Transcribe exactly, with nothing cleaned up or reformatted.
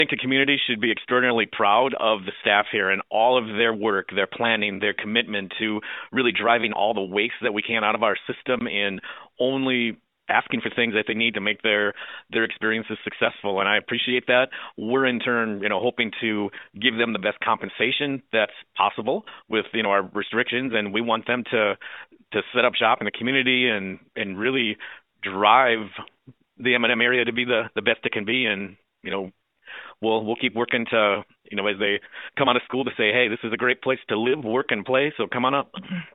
think the community should be extraordinarily proud of the staff here and all of their work, their planning, their commitment to really driving all the waste that we can out of our system and only asking for things that they need to make their their experiences successful. And I appreciate that. We're in turn, you know, hoping to give them the best compensation that's possible with, you know, our restrictions, and we want them to to set up shop in the community and and really drive the M and M area to be the the best it can be. And you know, we'll we'll keep working to, you know, as they come out of school to say, hey, this is a great place to live, work, and play. So come on up.